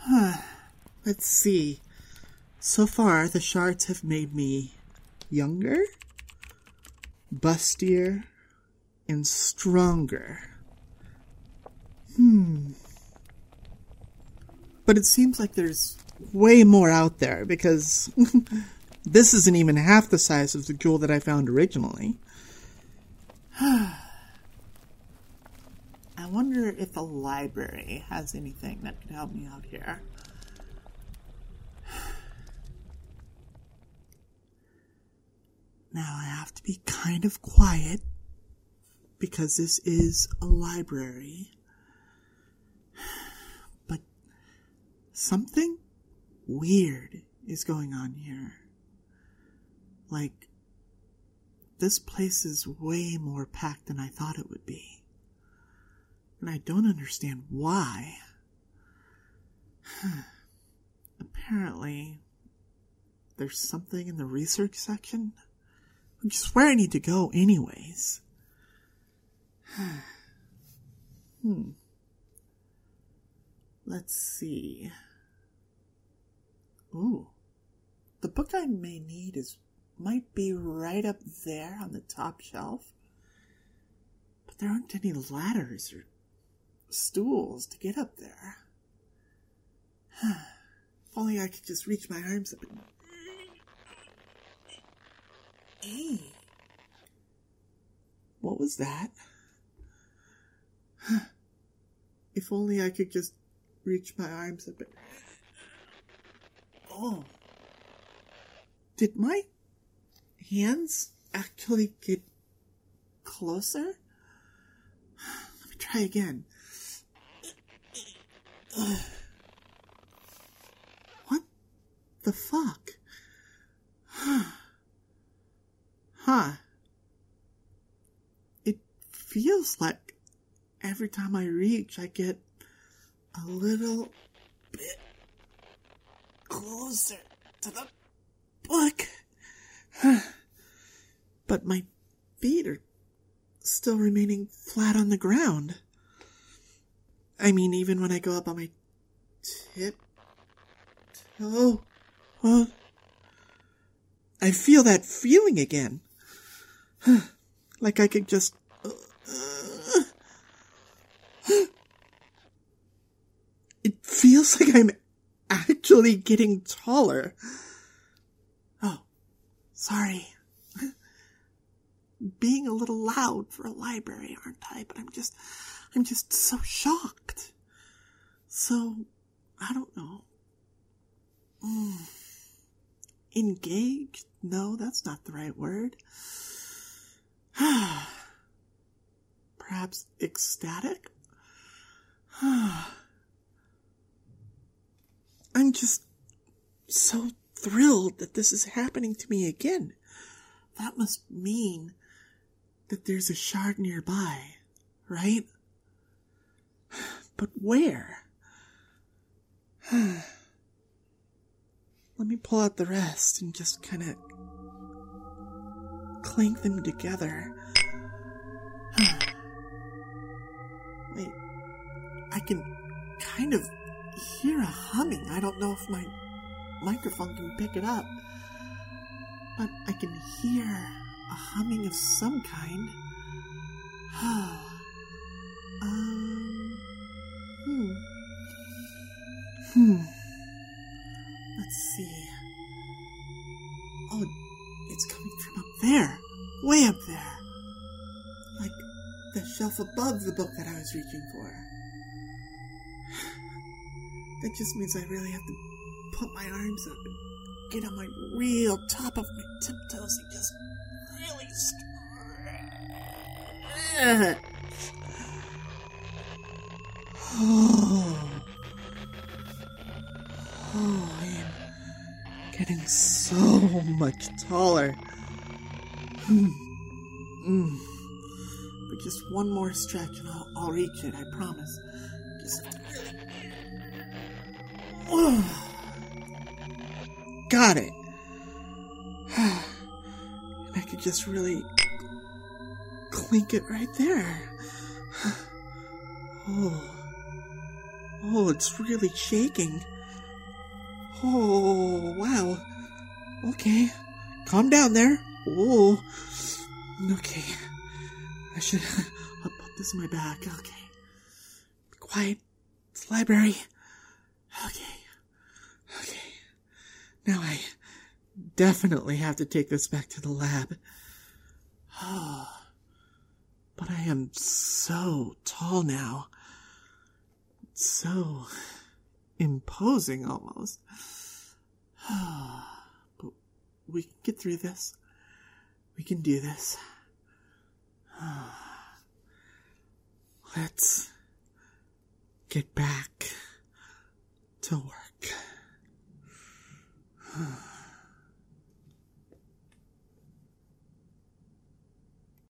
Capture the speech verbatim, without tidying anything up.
Let's see. So far, the shards have made me younger, bustier, and stronger. Hmm. But it seems like there's way more out there, because this isn't even half the size of the jewel that I found originally. I wonder if a library has anything that could help me out here. Now I have to be kind of quiet, because this is a library. But something weird is going on here. Like, this place is way more packed than I thought it would be. And I don't understand why. Apparently, there's something in the research section, which is where I need to go anyways. hmm. Let's see. Ooh. The book I may need is might be right up there on the top shelf. But there aren't any ladders or stools to get up there. If only I could just reach my arms up and... Hey. What was that? If only I could just reach my arms up and... Oh. Did my hands actually get closer? Let me try again. What the fuck? Huh. It feels like every time I reach, I get a little bit closer to the book. But my feet are still remaining flat on the ground. I mean, even when I go up on my tip toe, oh, I feel that feeling again. Like I could just... Uh, uh, it feels like I'm actually getting taller. Oh, sorry. Being a little loud for a library, aren't I? But I'm just, I'm just so shocked. So, I don't know. Mm. Engaged? No, that's not the right word. Perhaps ecstatic? I'm just so thrilled that this is happening to me again. That must mean that there's a shard nearby, right? But where? Let me pull out the rest and just kind of clink them together. Wait, I can kind of hear a humming. I don't know if my microphone can pick it up, but I can hear a humming of some kind. um, hmm. Hmm. Let's see. Oh, it's coming from up there. Way up there. Like the shelf above the book that I was reaching for. That just means I really have to put my arms up and get on my real top of my tiptoes and just really stretch. Oh. Oh, I am getting so much taller. Mm. Mm. But just one more stretch and I'll, I'll reach it, I promise. Just really... Oh. Got it. And I could just really clink it right there. Oh. Oh, it's really shaking. Oh, wow. Okay. Calm down there. Oh. Okay. I should I'll put this in my bag. Okay. Be quiet. It's the library. Okay. Okay. Now I definitely have to take this back to the lab. Oh. But I am so tall now. So imposing almost. But we can get through this. We can do this. Let's get back